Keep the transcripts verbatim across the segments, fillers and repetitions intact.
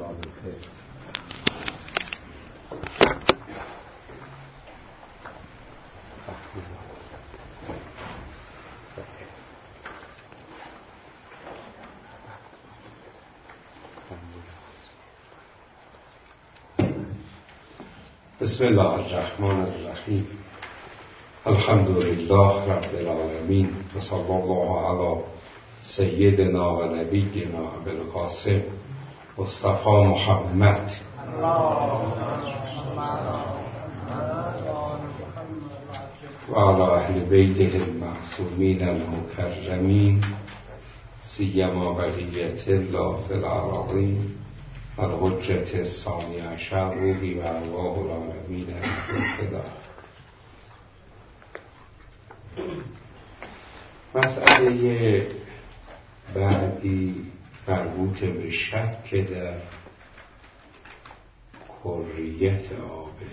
رابطه. بسم الله الرحمن الرحیم. الحمد لله رب العالمین و صلی الله علی سیدنا و نبینا ابوالقاسم مصطفی محمد و علی اهل بیته المعصومین المکرمین سیما بقیة الله فی الأراضین الحجة الثانی عشر روحی و ارواح العالمین الفدا. مسئله بعدی مربوط به شک در کریت آبه.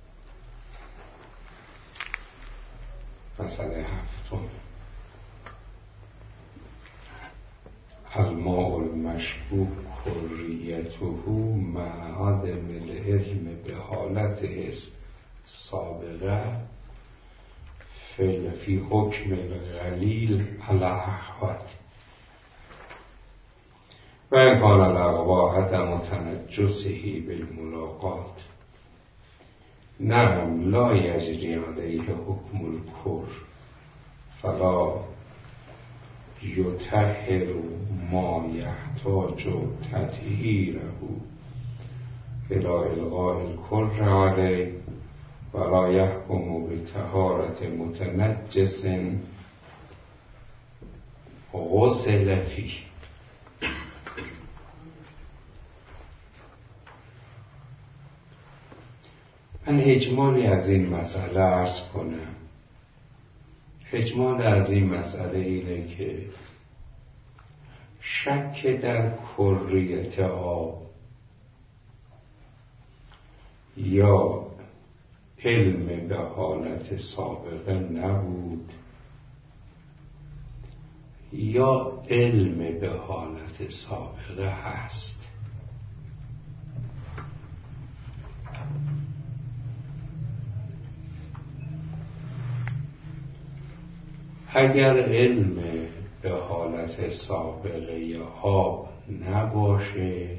مسئله هفتم: الماء المشکوک کریته مع عدم العلم به حالته سابقه فی حکم القلیل علی احوط و امکان الاقوا عدم تنجسه بالملاقات. نعم لا یجری علیه حکم الکر فلا یطهر ما یحتاج تطهیره الی الغاء الکر علیه ولا یحکم بطهارت متنجس غسل فیه. من اجمالی از این مسئله عرض کنم. اجمال از این مسئله اینه که شک در کریت آب یا علم به حالت سابقه نبود یا علم به حالت سابقه هست. اگر علم به حالت سابقه آب نباشه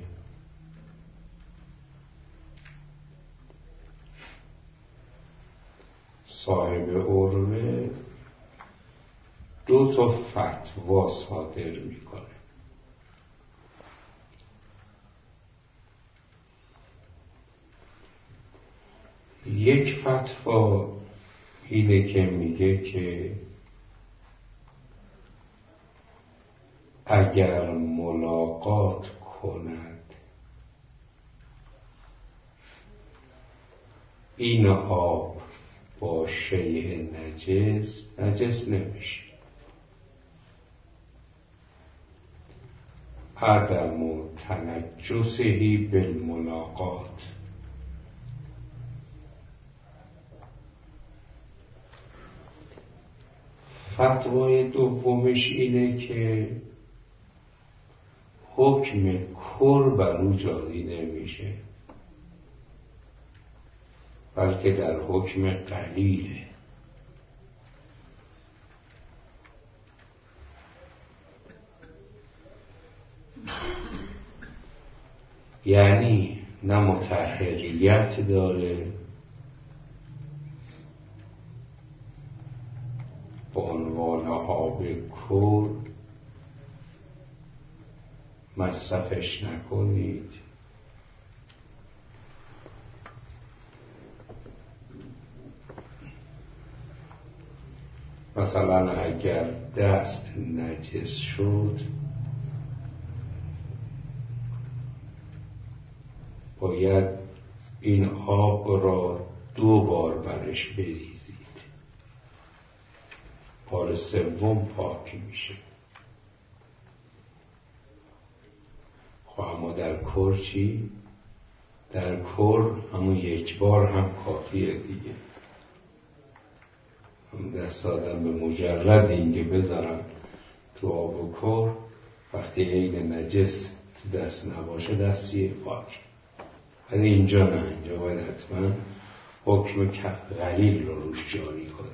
صاحب عروه دو تا فتوا صادر میکنه. یک فتوا اینه که میگه که اگر ملاقات کند این آب با شیء نجس نجس نمیشه. عدم تنجسه بالملاقات. فتوای دومش اینه که حکم کر بر او جاری نمیشه بلکه در حکم قلیله. یعنی نه مطهریت داره به عنوان آب کر مصرفش نکنید، مثلا اگر دست نجس شد باید این آب را دو بار برش بریزید، بار سوم پاک میشه. خب اما در کر چی؟ در کر همون یک بار هم کافیه دیگه. هم دست آدم به مجرد اینکه بذارن تو آب و کر وقتی عین نجس دست نباشه دستی پاک. ولی اینجا نه، اینجا باید حتما حکم قلیل رو روش جاری کنی.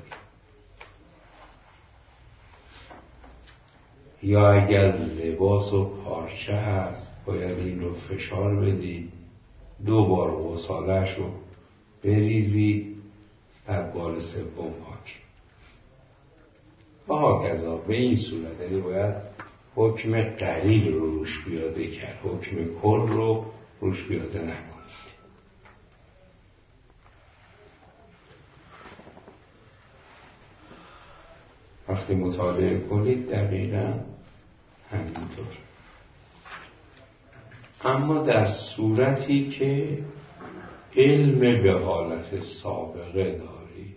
یا اگر لباس و پارچه هست باید این رو فشار بدید، دو بار غسالش رو بریزید، بعد بار سوم پاک. و هاکذا به این صورت، یعنی باید حکم قلیل رو روش پیاده کرد، حکم کل رو روش پیاده نکنید. وقتی مطالعه کنید دقیقاً همینطور. اما در صورتی که علم به حالت سابقه دارید،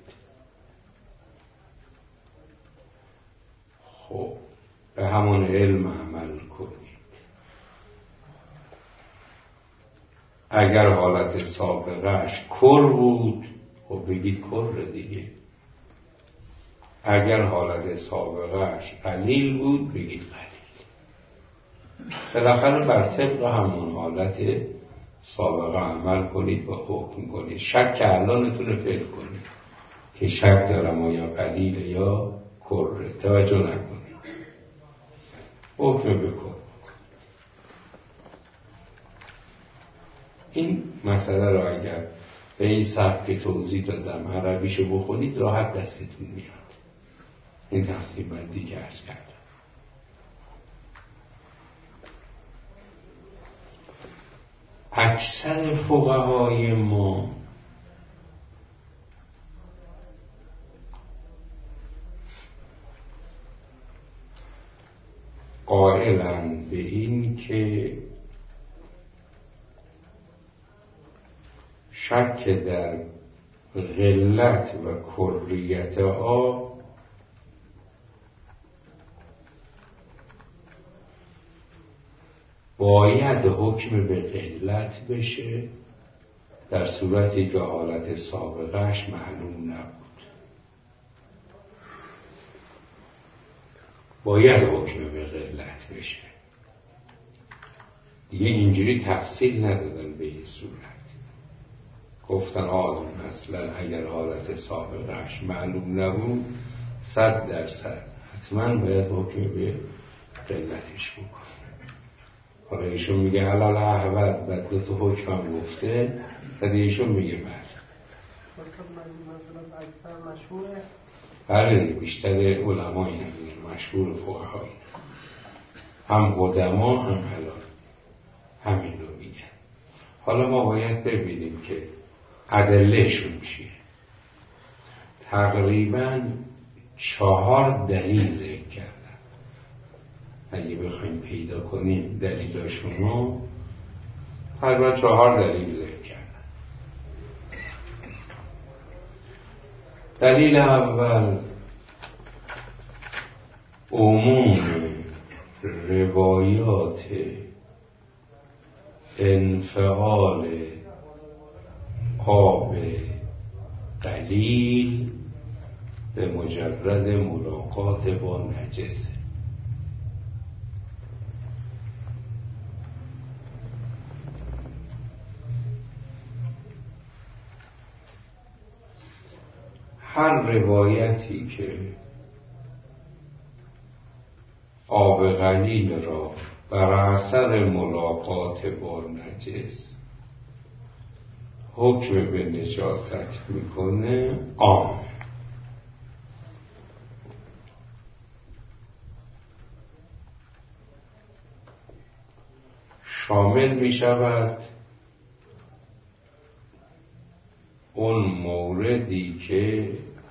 خب به همون علم عمل کنید. اگر حالت سابقهش کر بود، خب بگید کر دیگه. اگر حالت سابقهش قلیل بود، بگید قلیل. بالاخره بر طبق همون حالت سابقه عمل کنید و حکم کنید. شک الانتون فعل کنید که شک دارم آیا قلیل یا کره، توجه نکنید، حکم بکن. این مسئله را اگر به این سبک توضیح دادم عربیشو بخونید راحت دستتون میاد. این تقسیم بندی که عرض کردم. اکثر فقهای ما قائلند به این که شک در غلت و کریت آب باید حکم به غلت بشه در صورتی که حالت سابقهش معلوم نبود. باید حکم به غلت بشه. دیگه اینجوری تفصیل ندادن به این صورت. گفتن آدم اصلا اگر حالت سابقهش معلوم نبود صد درصد حتما باید حکم به غلتش بکنه. حالا ایشون میگه حلال احوال بعد دو تا حکم هم گفته، بعد ایشون میگه بله. اکثر مشهوره؟ بله بیشتر علمای نمیگه، مشهور فقهای هم قدما هم حلال همین رو میگن. حالا ما باید ببینیم که ادلهشون چیه. تقریبا چهار دلیل ذکر کردن. اگه بخوایم پیدا کنیم دلیلاشون رو، تقریبا چهار دلیل ذکر کردن. دلیل اول عموم روایات انفعال آب قلیل به مجرد ملاقات با نجسه. هر روایتی که آب قلیل را بر اثر ملاقات با نجس حکم به نجاست میکنه عام. شامل میشود اون موردی که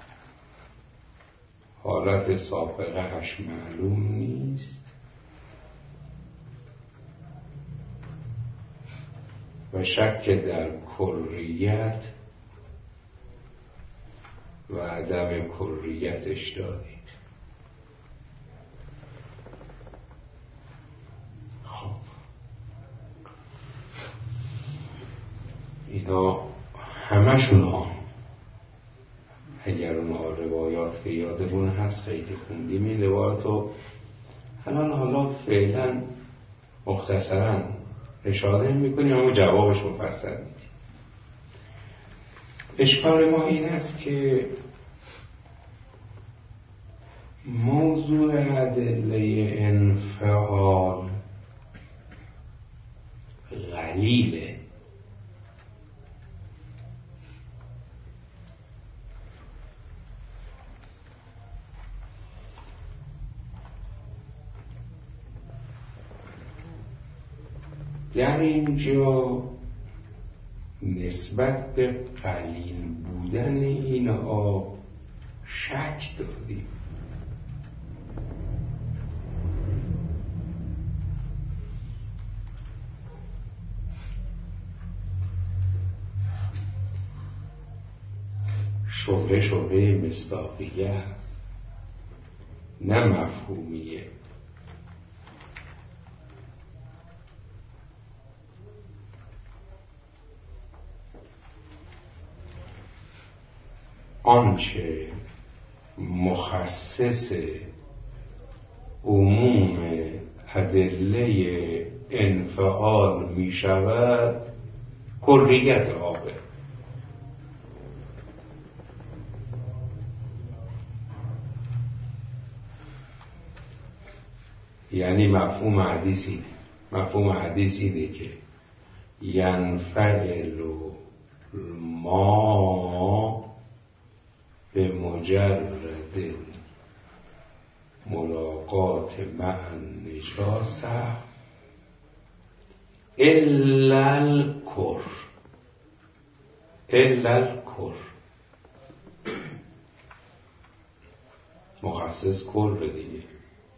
حالت سابقهش معلوم نیست و شک در کریت و عدم کریتش دارید. خب اینا همشون ها اگر اونها روایات که یادمون هست خیلی خوندیم این روایات رو. حالا حالا فعلا مختصرا اشاره میکنیم اما جوابش مفصل میدیم. اشکال ما این است که موضوع ادله انفعال قلیله. در اینجا نسبت به قلیل بودن این آب شک داریم. شبهه شبهه مصداقیه است، نه مفهومیه. آنچه مخصص عموم ادله انفعال می شود کلیت آبه. یعنی مفهوم حدیث اینه مفهوم حدیث اینه که ینفعل ما به مجرد ملاقات مع النجاسه الا الکر الا الکر مخصص کر دیگه.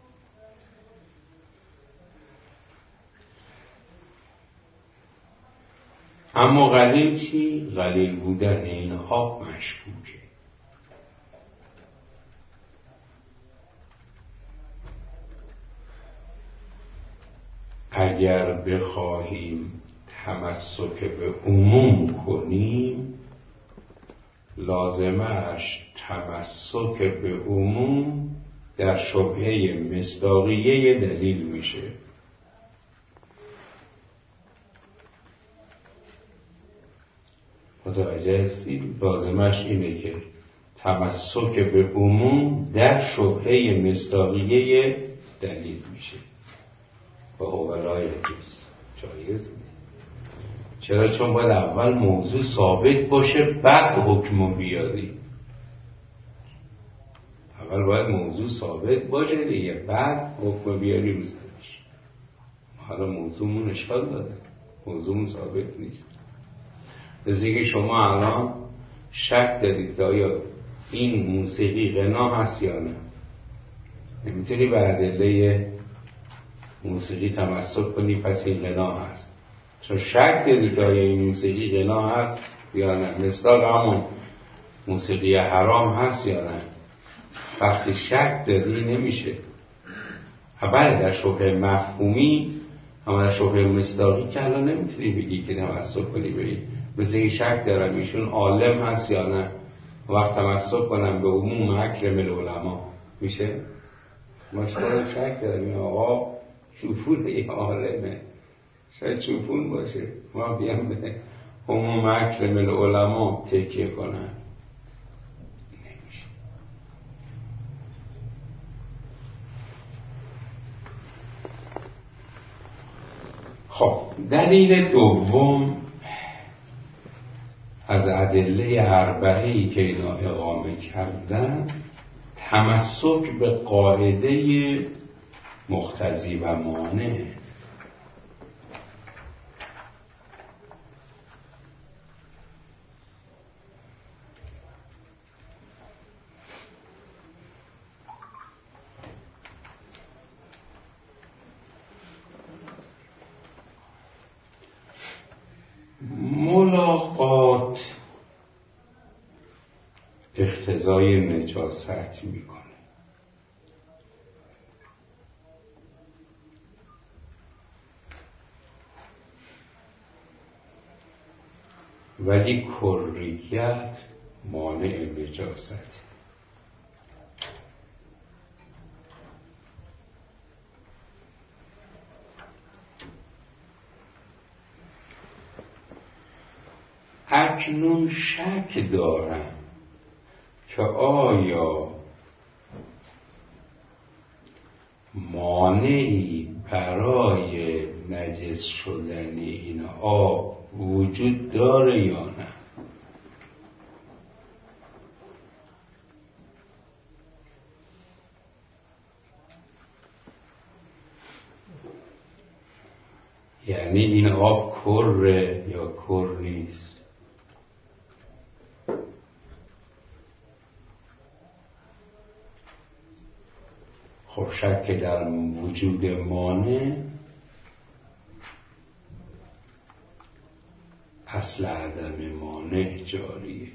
اما قلیل چی؟ قلیل بودن این آب مشکوکه. اگر بخواهیم تمسک به عموم کنیم لازمش تمسک به عموم در شبهه مصداقیه دلیل میشه. متوجه هستید؟ لازمش اینه که تمسک به عموم در شبهه مصداقیه دلیل میشه و اولای جز جایز نیست. چرا؟ چون باید اول موضوع ثابت باشه بعد حکم بیاری. اول باید موضوع ثابت باشه دیگه بعد حکم بیاری رو سرش. حالا موضوعمون اشکال داره، موضوعمون ثابت نیست. لذا که شما الان شک دارید که آیا این موسیقی غنا هست یا نه، نمیتونی به ادله موسیقی تمسک کنی پس این غنا هست، چون شک داری که آیا این موسیقی غنا هست یا نه. مثال همون موسیقی حرام هست یا نه. وقتی شک داری نمیشه. اول در شبه مفهومی اما در شبه مصداقی که الان نمیتونی بگی که تمسک کنی بگی بذاری شک دارم ایشون عالم هست یا نه، وقت تمسک کنم به عموم اکرم العلماء میشه. مشکل شک دارم این آقا چوفون یا عالمه، شاید چوفون باشه، ما بیام به عموم اکرم العلماء تکیه کنم نمیشه. خب دلیل دوم از ادله اربعه‌ای که اینا اقامه کردن تمسک به قاعده مقتضی و مانع. ملاقات اقتضای نجاست میکنه، ولی کلیت مانع نجاست. اکنون شک دارم که آیا مانعی برای نجس شدن این آب وجود داره یا نه؟ یعنی این آب کره یا کر نیست؟ خب شک در وجود مانع اصل عدم مانع جاریه.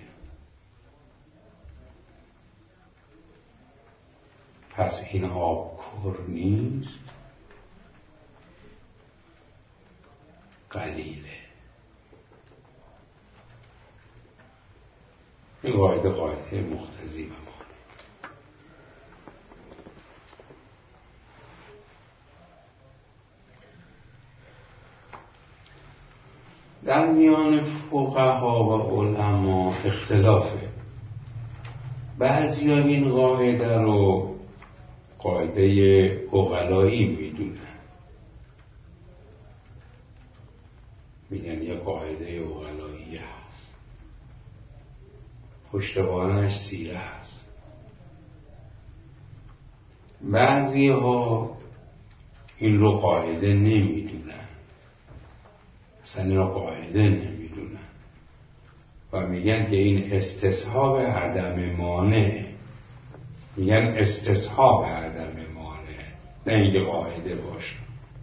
پس این آب کر نیست، قلیله. این قاعده قاعده مقتضی و مانع. در میان فقها و علما اختلافه. بعضی ها این قاعده رو قاعده عقلایی میدونن، میگن یه قاعده عقلایی هست، پشتوانش سیره هست. بعضی ها این رو قاعده نمیدونن، اصلا این رو قاعده نمیدونن و میگن که این استصحاب عدم مانع، میگن استصحاب عدم مانع، نه اینکه قاعده باشه.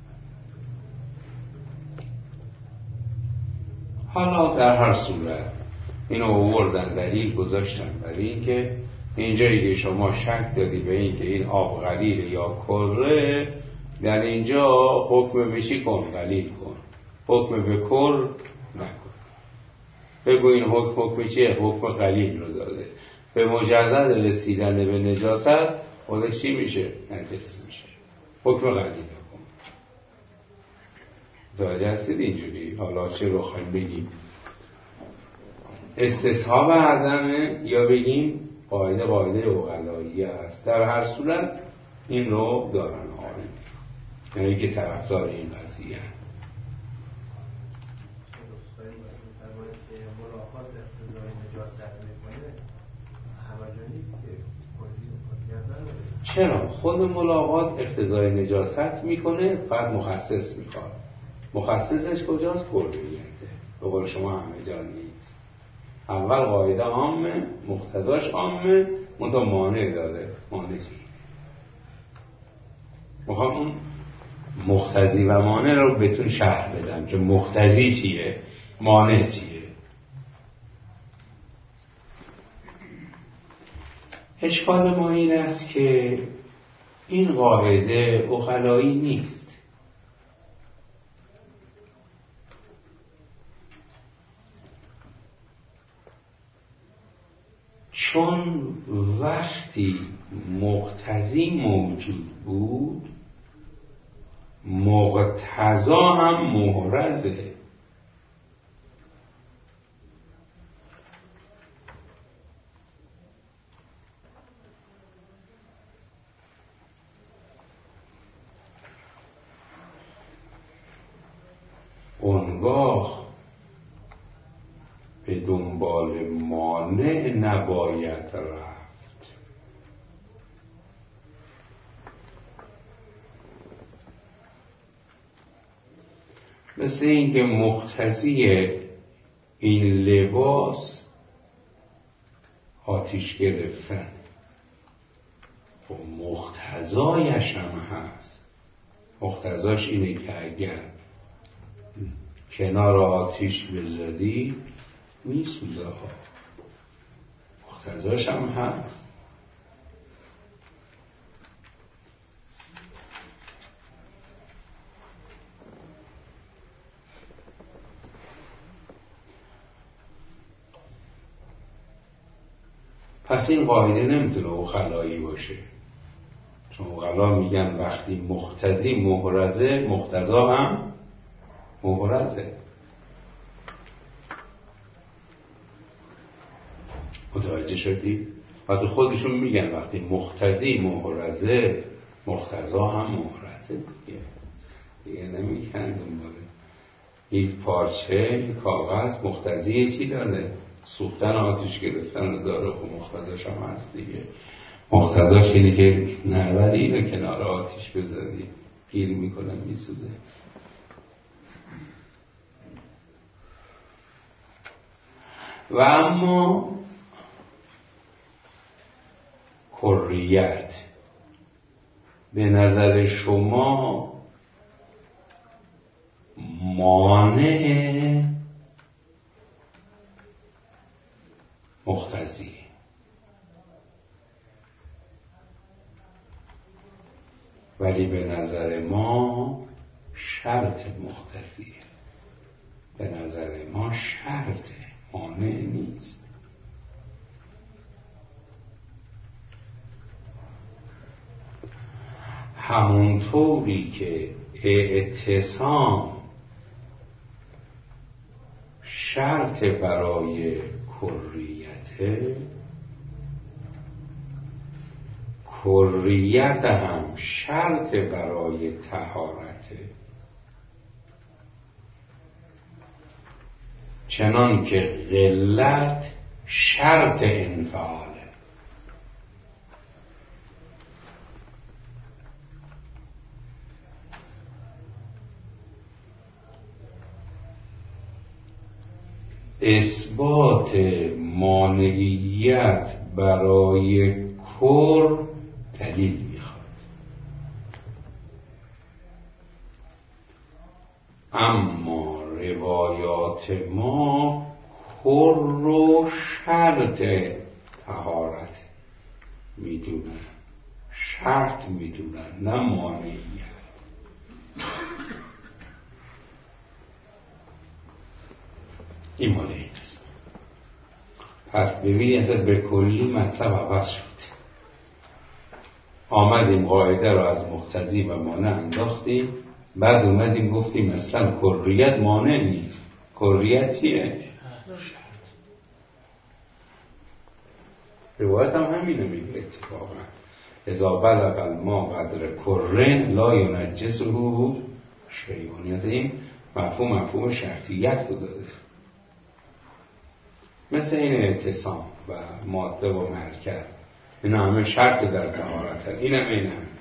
حالا در هر صورت اینو آوردن دلیل گذاشتن برای اینکه اینجایی که شما شک دادی به این که این آب قلیل یا کره، در اینجا حکم بشی کن، قلیل کن، حکم به کر نکن. بگو این حکم حکم چیه؟ حکم قلیل رو داده. به مجرد رسیدن به نجاست خودش چی میشه؟ نجس میشه. حکم قلیل کن. متوجه هستید اینجوری؟ حالا چه رو خواهیم بگیم؟ استصحاب عدمه یا بگیم قاعده قاعده عقلایی است. در هر صورت این رو دارن آقای، یعنی که طرفدار این قضیه هست. چرا؟ خود ملاقات اقتضای نجاست میکنه، بعد مخصص میخواد. مخصصش کجاست؟ کلیته. به قول شما همه جا نیست. اول قاعده عامه، مقتضاش عامه، منتها مانع داره. مانع چی؟ میخوام اون مقتضی و مانع رو بهتون شرح بدم که مقتضی چیه، مانع چیه. اشکال ما این است که این قاعده عقلایی نیست. چون وقتی مقتضی موجود بود، مقتضا هم محرزه. اونگاه به دنبال مانع نباید رفت. مثل اینکه مقتضی این لباس آتیش گرفتن، و مقتضایش هم هست. مقتضاش اینه که اگر کنار آتیش بزدی میسوزه ها، مقتضاش هم هست. پس این قاعده نمیتونه عقلایی باشه، چون عقلا میگن وقتی مقتضی محرزه، مقتضا هم محرزه. متوجه شدی؟ وقتی خودشون میگن وقتی مقتضی محرزه، مقتضا هم محرزه دیگه دیگه نمیگن دنباله این پارچه، این کاغذ مقتضی چی داره؟ سوختن آتش گرفتن رو داره و مقتضاش هم هست دیگه. مقتضاش اینه که نبری اینو کنار آتش بذاری گیر میکنه میسوزه. و اما کریت به نظر شما مانع مقتضی، ولی به نظر ما شرط مقتضیه. به نظر ما شرط مانع نیست. همونطوری که اعتصام شرط برای کریته، کریت هم شرط برای طهارته. چنان که قلت شرط انفعاله. اثبات مانعیت برای کر دلیل میخواد، اما روایات ما کر رو شرط طهارت میدونن، شرط میدونن نه مانعیت. این مال این است. پس ببینید اصلا به کلی مطلب عوض شد. آمدیم قاعده رو از مقتضی و مانع انداختیم، بعد اومدیم گفتیم اصلا کریت مانع نیست. کریت چیه؟ روایت هم همینه میگه اتفاقا اذا بلغ الماء قدر کرن لا ینجسه شیء. از این مفهوم مفهوم شرطیت رو داده، مثل این اعتصام و ماده و مرکز، این همه شرط در طهارت، این هم این هم.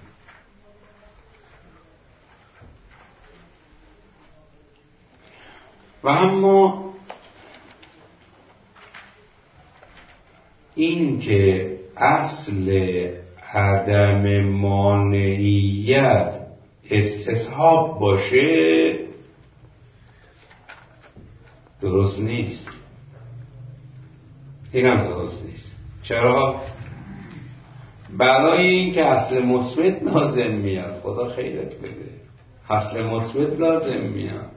و اما این که اصل عدم مانعیت استصحاب باشه درست نیست. این هم درست نیست. چرا؟ برای این که اصل مثبت لازم میاد. خدا خیرت بده، اصل مثبت لازم میاد.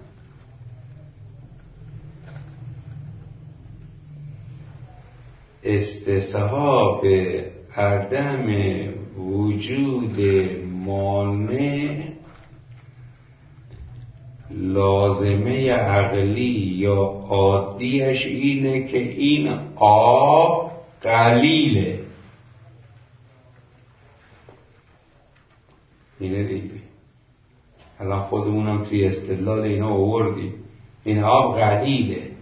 استصحاب عدم وجود مانع لازمه عقلی یا عادیش اینه که این آب قلیله. اینه دیگه. الان خودمونم توی استدلال اینا آوردیم این آب قلیله.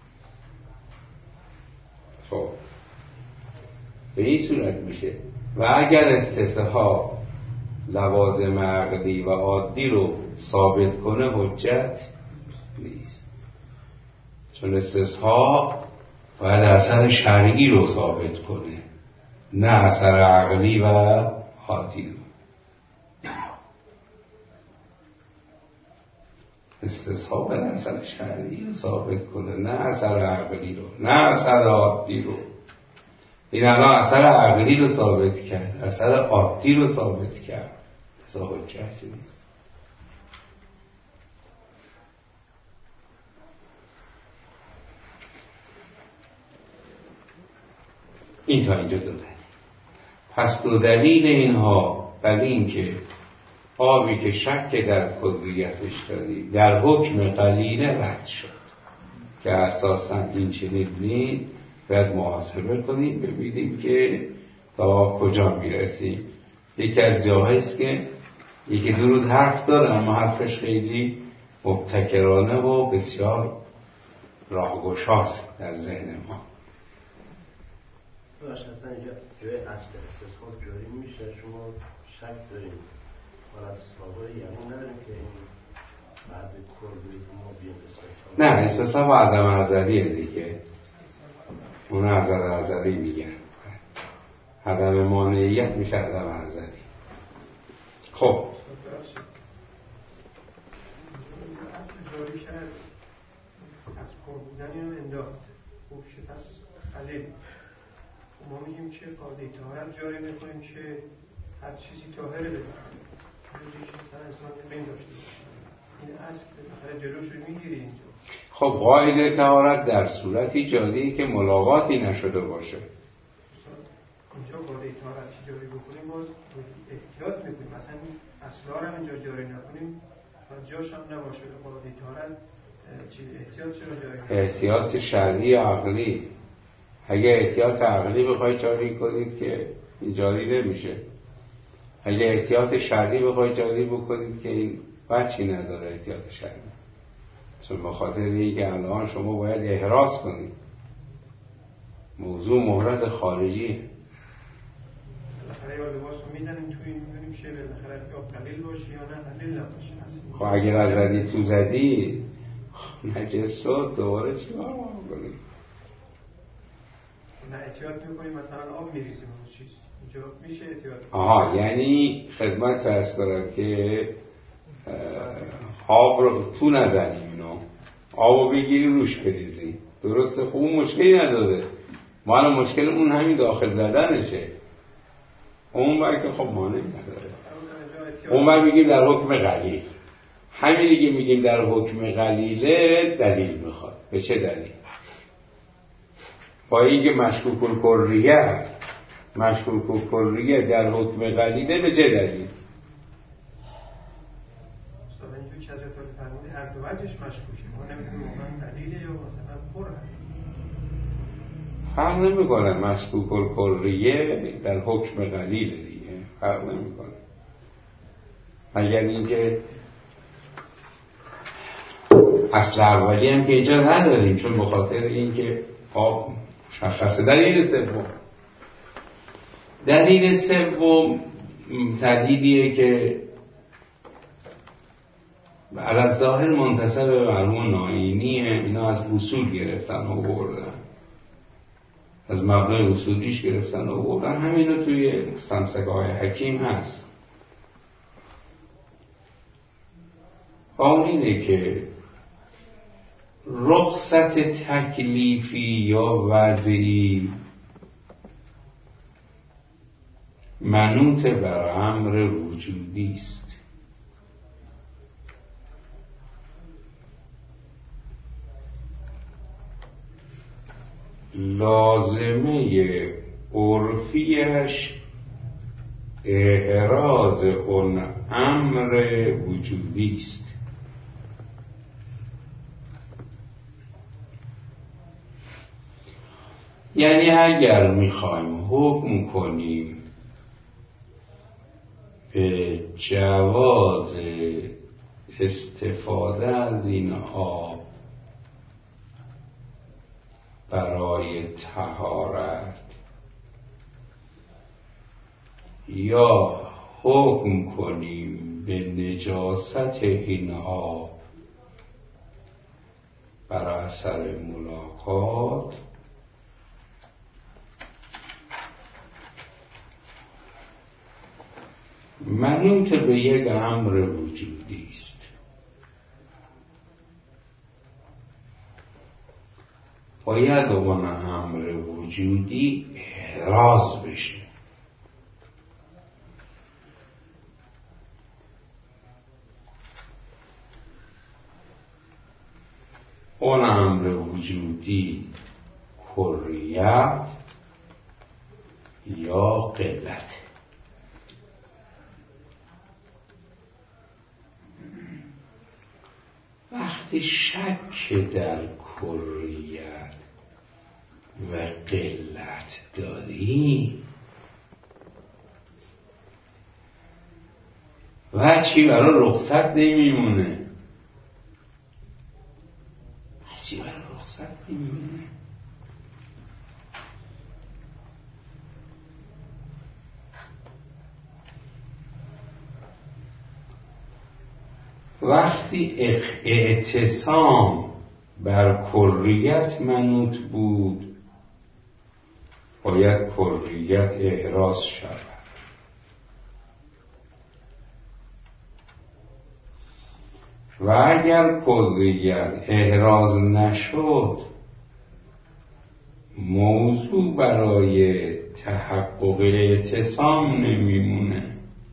خب به این صورت میشه. و اگر استصحاب لوازم عقلی و عادی رو ثابت کنه حجت نیست، چون استصحاب باید اثر شرعی رو ثابت کنه نه اثر عقلی و عادی رو. استصحاب باید اثر شرعی رو ثابت کنه نه اثر عقلی رو نه اثر عادی رو. این الان اثر عقلی رو ثابت کرد، اثر عادی رو ثابت کرد، اثر حجت نیست. این تا اینجا دو دلیل. پس دو دلیل اینها بر این که آبی که شک در کلیتش داری در حکم قلیله رد شد که اساسا این چنین نیست. باید محاسبه کنیم ببینیم که تا کجا میرسیم. یکی از جاهایی است که یکی دو روز حرف داره اما حرفش خیلی مبتکرانه و بسیار راهگشاست در ذهن ما. باشه اصلا اینجا جای اصل استثمار جاری میشه، شما شک داریم حالا از صحابه یعنی نداریم که این بعد کردی ما بیان استثمار نه استثمار با عدم ازلیه دیگه، اون عدم ازلی میگن، عدم مانعیت میشه عدم ازلی. خب اصل جاری شد از کار بودنی هم انداخت خوب شد پس خلیل ما میگیم که قاعده طهارت جاری میکنیم که هر چیزی طاهره ببرد چیزی که مثلا انسان بین داشته باشه، این اصل بالاخره جلوش رو میگیری اینجا. خب قاعده طهارت در صورتی جاریه که ملاقاتی نشده باشه. اینجا قاعده طهارت چی جاری بکنیم باز احتیاط میکنیم، مثلا اصلا هم اینجا جاری نکنیم و جاش هم نباشه. قاعده طهارت چی احتیاط چرا جاری نکنیم؟ احتیاط شرعی عقلی. اگه احتیاط عقلی بخواید جاری کنید که این جاری نمیشه. اگه احتیاط شرعی بخواید جاری بکنید که این بچی نداره احتیاط شرعی، چون به خاطر اینکه الان شما باید احراز کنید، موضوع محرز خارجیه. بالاخره یا لباس رو میزنیم توی این میبینیم که بالاخره یا قلیل باشه یا نه قلیل نباشه. خب اگر از زدی تو زدی نجس شد دوباره چی کار کنیم؟ نه احتیاط میکنیم مثلا آب میریزیم اون چیز اینجا میشه احتیاط. آها یعنی خدمت عرض کنم که آب رو تو نزنیم، اینو آب رو بگیری روش بریزی، درسته؟ خب اون مشکلی نداره، ما الان مشکلمون همین داخل زدنشه. اون بر که خب مانع نداره، اون بر میگیم در حکم قلیل. همینی که میگیم در حکم قلیله دلیل میخواد. به چه دلیل؟ با اینکه مشکوک الکلیه مشکوک الکلیه در حکم قلیله به چه دلیل؟ استاد اینجوری که حضرت علی فرمودی هر دو وجهش مشکوکه، ما نمیدونیم واقعا دلیله یا مثلا پر هست. فرق نمیکنه، مشکوک الکلیه در حکم قلیله دیگه، فرق نمیکنه. مگر اینکه اصل اولی هم که اینجا نداریم، چون به خاطر اینکه آب مشخصه. دلیل سوم دلیل سوم تردیدیه که علی ظاهر منتسب به مرحوم نائینیه، اینا از اصول گرفتن و بردن، از مبنای اصولیش گرفتن و بردن. همینو توی مستمسکه‌های حکیم هست. اون اینه که رخصت تکلیفی یا وضعی منوط بر امر وجودی است. لازمه عرفیش احراز اون امر وجودی است. یعنی اگر میخوایم حکم کنیم به جواز استفاده از این آب برای طهارت یا حکم کنیم به نجاست این آب بر اثر ملاقات، منوط به یک امر وجودی است. باید اون امر وجودی احراز بشه. اون امر وجودی کریت یا قلت. وقتی شک در کریت و نداری وچی برای رخصت نمیمونه، وچی برای رخصت نمیمونه. وقتی اعتصام بر کلیت منوط بود باید کلیت احراز شود و اگر کلیت احراز نشد موضوع برای تحقق اعتصام نمیمونه.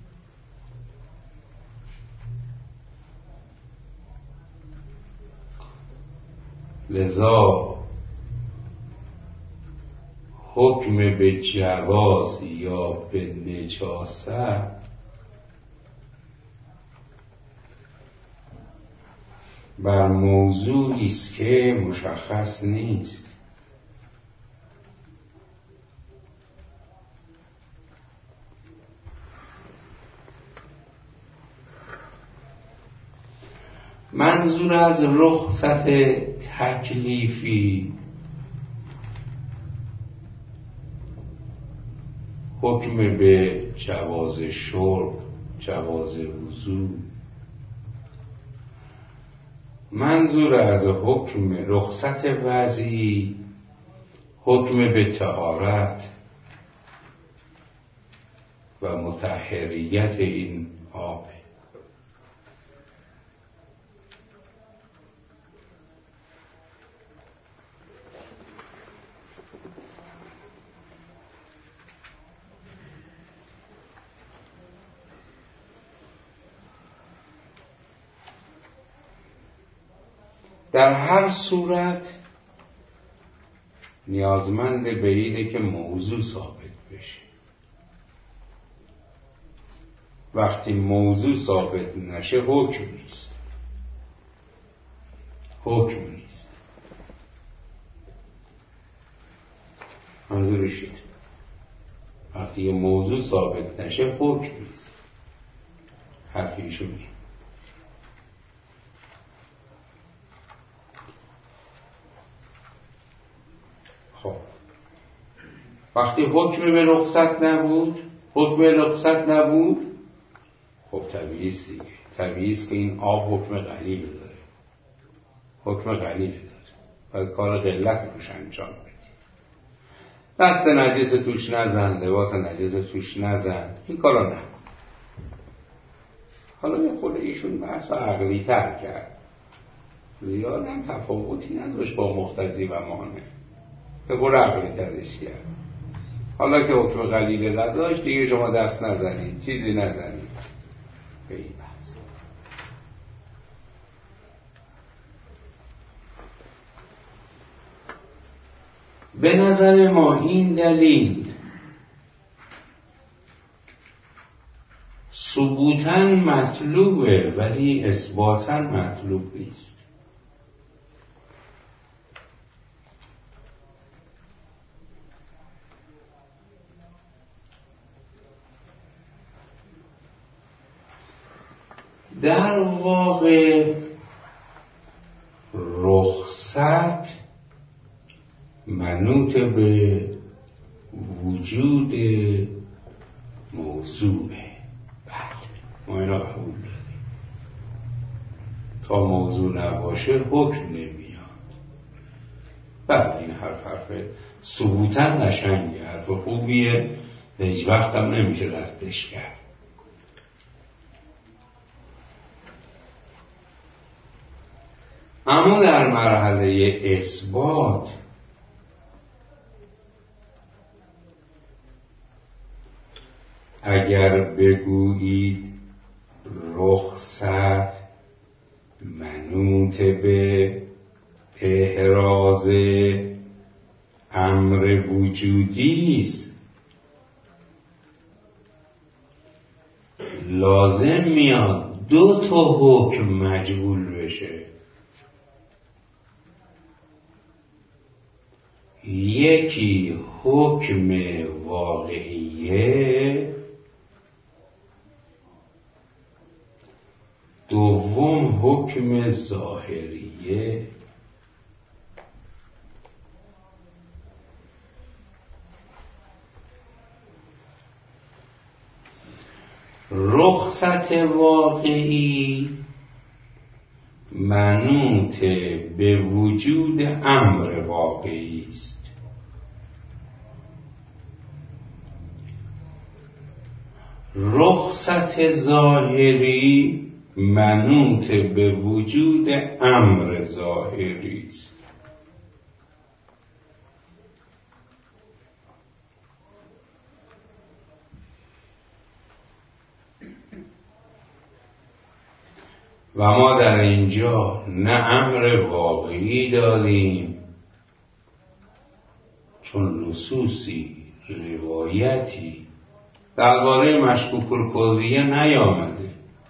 لذا حکم به جواز یا به نجاست بر موضوعی است که مشخص نیست. منظور از رخصت تکلیفی حکم به جواز شرب، جواز وضو. منظور از حکم رخصت وضعی حکم به طهارت و مطهریت این آب. در هر صورت نیازمند به اینه که موضوع ثابت بشه. وقتی موضوع ثابت نشه حکم نیست، حکم نیست. منظورش اینه وقتی یه موضوع ثابت نشه حکم نیست. حرفیشو میگه. خب وقتی حکم به رخصت نبود، حکم به رخصت نبود، خب طبیعی است دیگه. طبیعی است که این آب حکم غلیظ داره، حکم غلیظ داره، باید کار غلط روش انجام بدی. دست نجس توش نزن، لباس نجس توش نزن، این کارا نکن. حالا یه خود ایشون بحث عقلی تر کرد، زیاد هم تفاوتی نداشت با مقتضی و مانع، به قول عقلی ترش کرد. حالا که حکم غلیظ نداشت دیگه شما دست نزنید، چیزی نزنید به این بحث. به نظر ما این دلیل ثبوتاً مطلوبه ولی اثباتاً مطلوب نیست. در واقع رخصت منوط به وجود موضوعه. بله ما اینا قبول داریم. تا موضوع نباشه حکم نمیاد. بله این حرف حرف ثبوتاً قشنگه، حرف خوبیه، هیچ وقت هم نمیشه ردش کرد. اما در مرحله اثبات اگر بگویید رخصت منوط به احراز امر وجودی است، لازم میاد دو تا حکم مجعول بشه. یکی حکم واقعیه، دوم حکم ظاهریه. رخصت واقعی منوط به وجود امر واقعی است. رخصت ظاهری منوط به وجود امر ظاهری است. و ما در اینجا نه امر واقعی داریم، چون نصوصی روایتی درباره مشکوک الکلیه نیامده،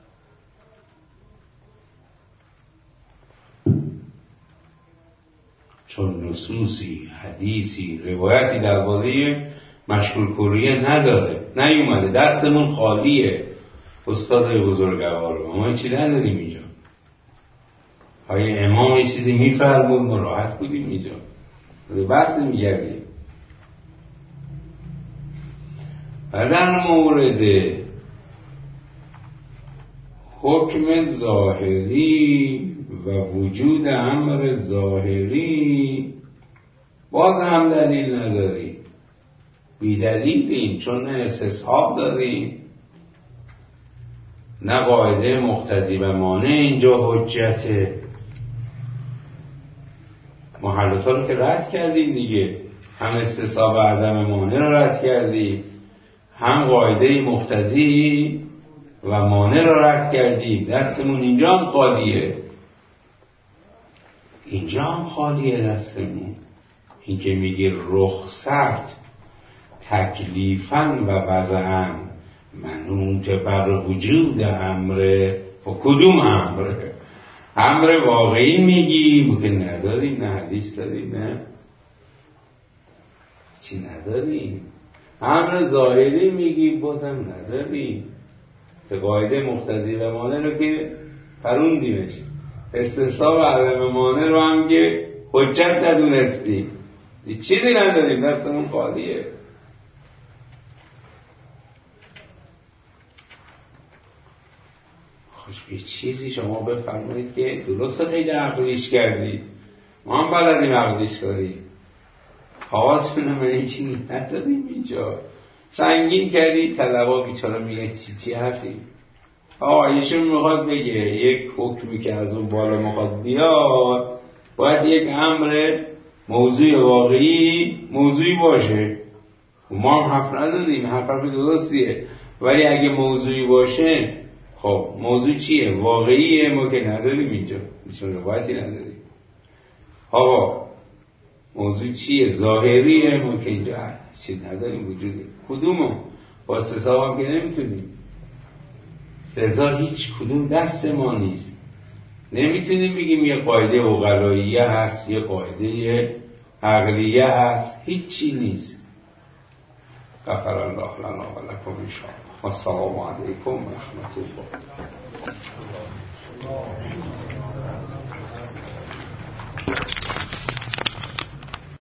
چون نصوصی حدیثی روایتی درباره مشکوک الکلیه نداره، نیومده، دستمون خالیه. استاد بزرگوار ما چی نداریم اینجا. های امام یه چیزی میفرمود ما راحت بودیم اینجا، بس نمیگردیم. و در مورد حکم ظاهری و وجود امر ظاهری باز هم دلیل نداریم، بی دلیلیم، چون نه استصحاب داریم نه قاعده مقتضی و مانع اینجا حجته. محلتا رو که رد کردیم دیگه، هم استصحاب و عدم مانع رو رد کردیم، هم قاعده مقتضی و مانع رو رد کردیم. دستمون اینجا هم خالیه، اینجا هم خالیه دستمون. این که میگه رخصت تکلیفاً و وضعاً منوط بر وجود امر، و کدوم امره؟ امر واقعی میگی بو که نداریم، نه حدیث داریم، نه چی نداریم. امر ظاهری میگی بازم نداریم، که قاعده مقتضی و مانع رو که پروندیمش، استصحاب و عدم مانع رو هم که حجت ندونستیم، چیزی نداریم، دستمون خالیه. یه چیزی شما بفرمایید که درست خیلی عقلیش کردید، ما هم بلدیم عقلیش کنیم. حواس کنم من این چی نداریم اینجا، سنگین کردید. طلبا بیچاره میگه چی چی هستی. آقا ایشون میخواد بگه یک حکمی که از اون بالا میخواد بیاد باید یک امر موضوع واقعی موضوعی باشه. ما هم حرف نداریم، حرف حرف درستیه، ولی اگه موضوعی باشه خب موضوع چیه؟ واقعیه، ما که نداریم اینجا، چون روایتی نداریم. آقا موضوع چیه؟ ظاهریه، ما که اینجا چی نداریم وجوده. کدومو؟ با استصحاب هم که نمیتونیم، لذا هیچ کدوم دست ما نیست. نمیتونیم بگیم یه قاعده عقلاییه هست، یه قاعده عقلیه هست، هیچی نیست. غفر الله لنا و لکم ان شاء الله. السلام علیکم و رحمت الله.